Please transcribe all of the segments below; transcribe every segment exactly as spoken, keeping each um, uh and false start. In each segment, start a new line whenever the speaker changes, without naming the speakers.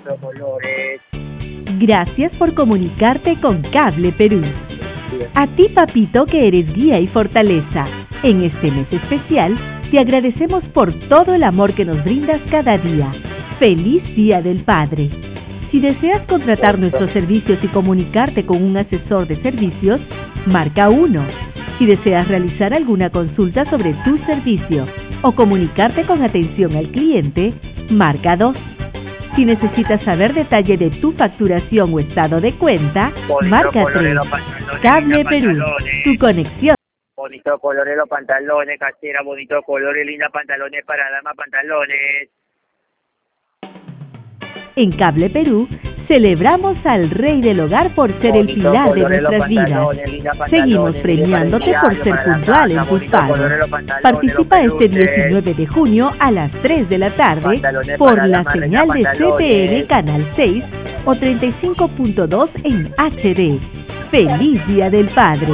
bonito colores.
Gracias por comunicarte con Cable Perú. A ti, papito, que eres guía y fortaleza. En este mes especial, te agradecemos por todo el amor que nos brindas cada día. ¡Feliz Día del Padre! Si deseas contratar nuestros servicios y comunicarte con un asesor de servicios, marca uno. Si deseas realizar alguna consulta sobre tu servicio o comunicarte con atención al cliente, marca dos. Si necesitas saber detalle de tu facturación o estado de cuenta,
Bonito
marca
colores,
tres.
los pantalones,
Cable
linda
Perú,
pantalones.
tu conexión.
Bonito colores los pantalones, casera, bonito colores, linda pantalones para damas, pantalones.
En Cable Perú, celebramos al Rey del Hogar por ser el
Bonito
pilar de
colores, los
nuestras vidas.
pantalones, linda pantalones,
Seguimos
linda
premiándote
para
por
el
ser
diario, para la
puntual en
casa,
tus
bonito
pagos.
colores, los pantalones,
Participa
los
este
peluches.
diecinueve de junio a las tres de la tarde
Pantalones
por
para
la
damas,
señal de
pantalones.
C P N Canal seis o treinta y cinco punto dos en H D. ¡Feliz Día del Padre!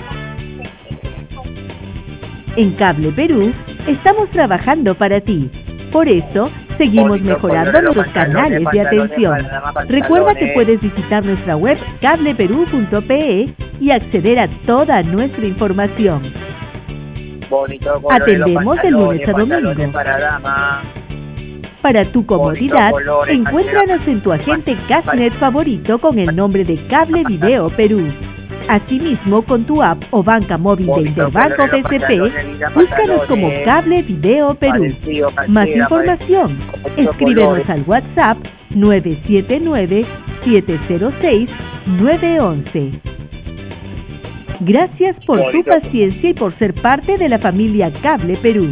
En Cable Perú, estamos trabajando para ti. Por eso, seguimos
Bonito
mejorando
colores,
nuestros
pantalones,
canales de
pantalones
atención.
para damas, pantalones.
Recuerda que puedes visitar nuestra web cable perú punto pe e y acceder a toda nuestra información.
Bonito colores,
Atendemos
los
de lunes a
pantalones,
domingo.
pantalones para damas.
Para tu comodidad,
Bonito colores,
encuéntranos en tu agente Cashnet favorito con el nombre de Cable Video Perú. Asimismo, con tu app o banca móvil de
Bonito
Interbanco
colores,
B C P,
pantalones, linda
búscanos como
pantalones.
Cable Video Perú.
Parecido, casera,
Más información,
Bonito
escríbenos
colores.
al WhatsApp nueve siete nueve, siete cero seis, nueve uno uno. Gracias por tu
Bonito.
paciencia y por ser parte de la familia Cable Perú.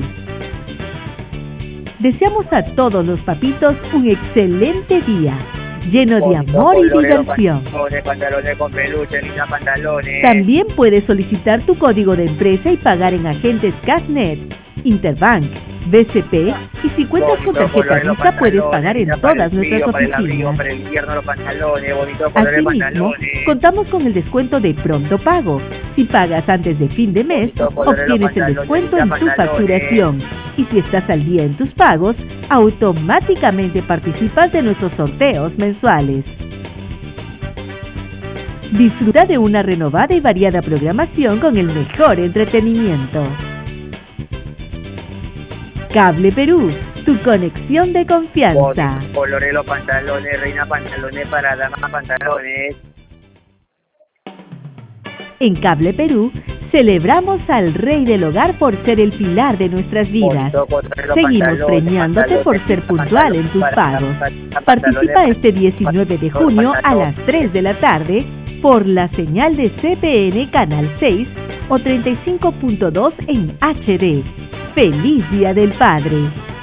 Deseamos a todos los papitos un excelente día, lleno de
Bonito
amor y
colores,
diversión.
Pantalones, pantalones con peluche, linda pantalones.
También puedes solicitar tu código de empresa y pagar en agentes Cashnet, Interbank, B C P y si cuentas con
Bonito
tarjeta
colores, los
Visa puedes
pantalones,
pagar en
linda para
todas
el frío,
nuestras
para el abrigo,
oficinas.
para el invierno los pantalones, bonito colores,
Asimismo,
pantalones.
contamos con el descuento de Pronto Pago. Si pagas antes de fin de mes,
Bonito colores,
obtienes el
pantalones,
descuento en
linda
tu
pantalones.
facturación. Y si estás al día en tus pagos, automáticamente participas de nuestros sorteos mensuales. Disfruta de una renovada y variada programación con el mejor entretenimiento. Cable Perú, tu conexión de confianza.
Bonito colores, los pantalones, reina pantalones para damas, pantalones.
En Cable Perú, celebramos al Rey del Hogar por ser el pilar de nuestras vidas.
Bonito colores, los
Seguimos
pantalones,
premiándote por ser
pantalones,
puntual en tus
para-
pagos.
para-
Participa
pantalones,
este diecinueve de junio a las tres de la tarde por la señal de C P N Canal seis o treinta y cinco punto dos en H D. ¡Feliz Día del Padre!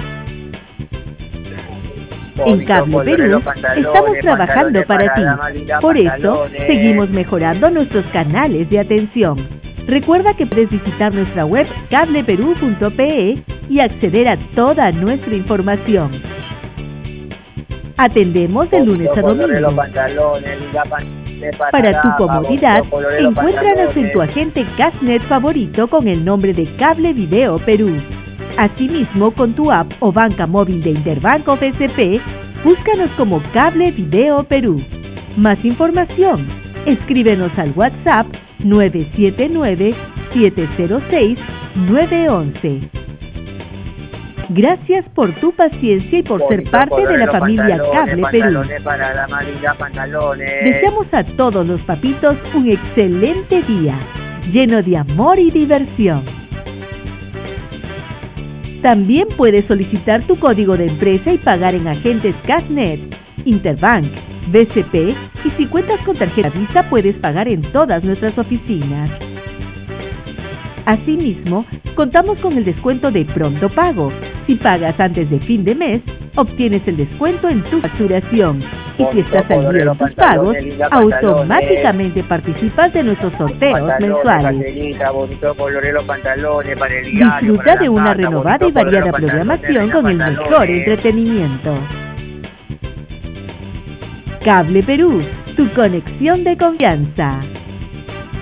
En
Bonito
Cable
colores,
Perú,
los pantalones,
estamos trabajando
pantalones
para ti.
damas, linda
Por eso,
pantalones.
seguimos mejorando nuestros canales de atención. Recuerda que puedes visitar nuestra web cable perú punto pe e y acceder a toda nuestra información. Atendemos de lunes a
Bonito colores, los
domingo.
pantalones, linda pantalones
Para tu
damas,
comodidad,
bonito colores, los
encuéntranos en tu
pantalones.
agente Cashnet favorito con el nombre de Cable Video Perú. Asimismo, con tu app o banca móvil de Interbanco B C P, búscanos como Cable Video Perú. Más información, escríbenos al WhatsApp nueve siete nueve, siete cero seis, nueve uno uno. Gracias por tu paciencia y por ser
Bonito
parte de
colores,
la
los
familia
pantalones,
Cable Perú.
pantalones para damas, linda pantalones.
Deseamos a todos los papitos un excelente día, lleno de amor y diversión. También puedes solicitar tu código de empresa y pagar en agentes Cashnet, Interbank, B C P y si cuentas con tarjeta Visa puedes pagar en todas nuestras oficinas. Asimismo, contamos con el descuento de Pronto Pago. Si pagas antes de fin de mes, obtienes el descuento en tu facturación. Y si estás al día en tus pagos, automáticamente participas de nuestros sorteos
Pantalones,
mensuales.
caserita, bonito colores, los pantalones para el diario,
Disfruta
para
de
la
una
casa,
renovada y
bonito colores,
variada
los pantalones,
programación
linda
con el
pantalones.
mejor entretenimiento. Cable Perú, tu conexión de confianza.